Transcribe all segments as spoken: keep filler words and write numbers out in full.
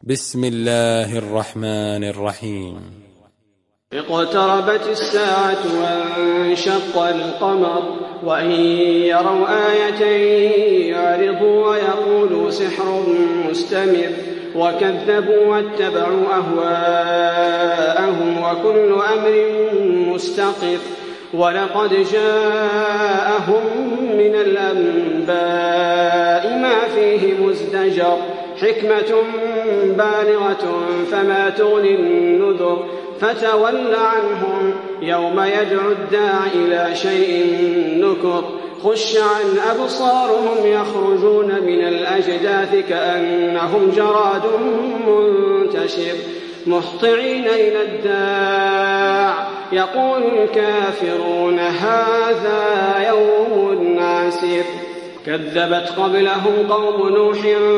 بسم الله الرحمن الرحيم. اقتربت الساعة وانشق القمر وإن يروا آية يعرضوا ويقولوا سحر مستمر وكذبوا واتبعوا أهواءهم وكل أمر مستقر ولقد جاءهم من الأنباء ما فيه مزدجر حكمة بالغة فما تغني النذر فتول عنهم يوم يدعو الداع إلى شيء نكر خش عن أبصارهم يخرجون من الأجداث كأنهم جراد منتشر مهطعين إلى الداع يقول الكافرون هذا يوم عسير كذبت قبلهم قوم نوح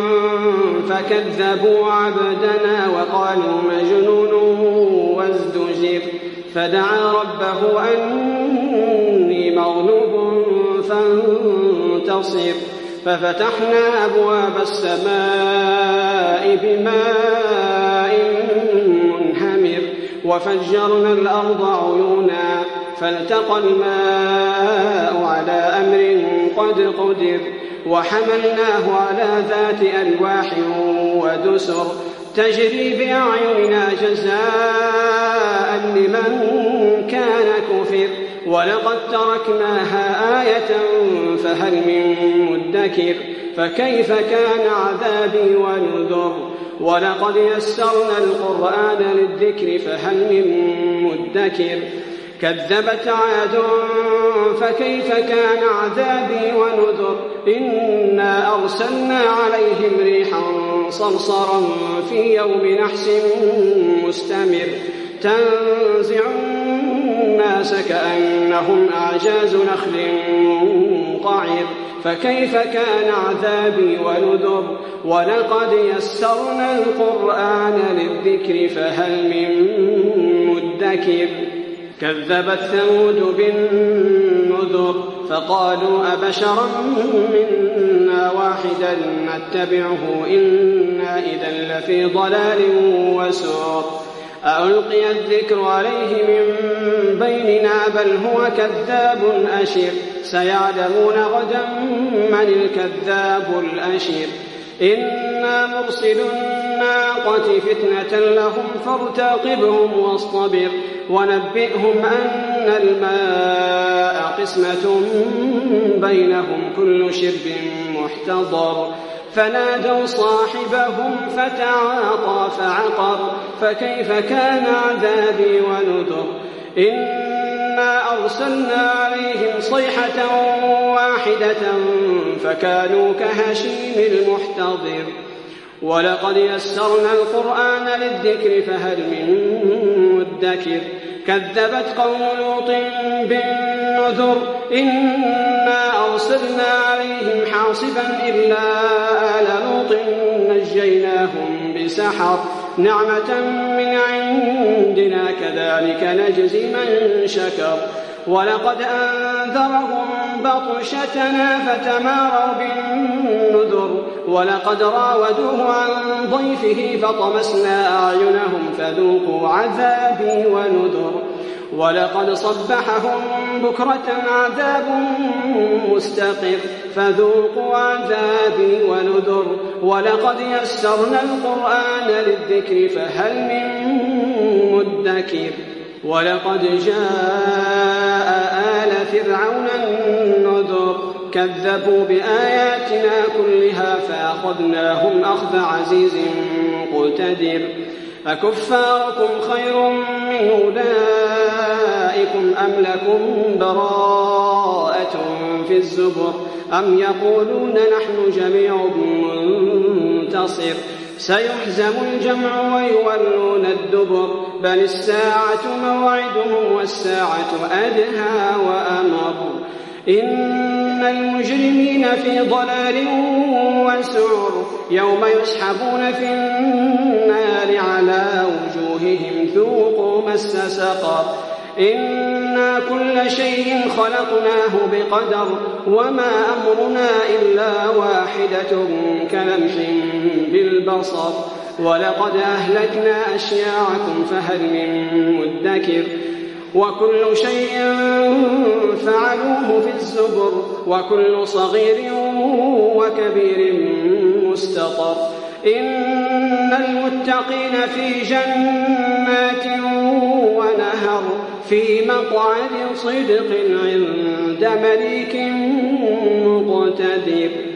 فكذبوا عبدنا وقالوا مجنون وازدجر فدعا ربه أني مغلوب فانتصر ففتحنا أبواب السماء بماء منهمر وفجرنا الأرض عيونا فالتقى الماء على أمر قد قدر وحملناه على ذات ألواح ودسر تجري بأعيننا جزاء لمن كان كفر ولقد تركناها آية فهل من مدكر فكيف كان عذابي ونذر ولقد يسرنا القرآن للذكر فهل من مدكر كذبت عاد فكيف كان عذابي ونذر إنا أرسلنا عليهم ريحا صرصرا في يوم نحس مستمر تنزع الناس كأنهم أعجاز نخل منقعر فكيف كان عذابي ونذر ولقد يسرنا القرآن للذكر فهل من مدكر كذبت ثمود بالنذر فقالوا أبشرا منا واحدا نتبعه إنا إذا لفي ضلال وسعر ألقي الذكر عليه من بيننا بل هو كذاب أشر سيعلمون غدا من الكذاب الأشر إنا مرسل الناقة فتنة لهم فارتقبهم واصطبر ونبئهم أن الماء قسمة بينهم كل شرب محتضر فنادوا صاحبهم فتعاطى فعقر فكيف كان عذابي ونذر إنا أرسلنا عليهم صيحة واحدة فكانوا كهشيم المحتضر ولقد يسرنا القرآن للذكر فهل من مدكر كذبت قوم لوط بالنذر إنا أرسلنا عليهم حاصبا إلا آل لوط نجيناهم بسحر نعمة من عندنا كذلك نجزي من شكر ولقد أنذرهم بطشتنا فتماروا بالنذر ولقد راودوه عن ضيفه فطمسنا أعينهم فذوقوا عذابي ونذر ولقد صبحهم بكرة عذاب مستقر فذوقوا عذابي ونذر ولقد يسرنا القرآن للذكر فهل من مدكر ولقد جاء آل فرعون النذر كذبوا بآياتنا كلها فأخذناهم أخذ عزيز مقتدر أكفاركم خير من أولئكم أم لكم براءة في الزبر أم يقولون نحن جميع منتصر سيحزم الجمع ويولون الدبر بل الساعة موعدهم والساعة أدهى وأمر إن المجرمين في ضلال وسعر يوم يسحبون في النار على وجوههم ذوقوا مس سقر إنا كل شيء خلقناه بقدر وما أمرنا إلا واحدة كلمح بالبصر ولقد أهلكنا أشياعكم فهل من مدكر وكل شيء فعلوه في الزبر وكل صغير وكبير مستطر إن المتقين في جنات ونهر في مقعد صدق عند مليك مقتدر.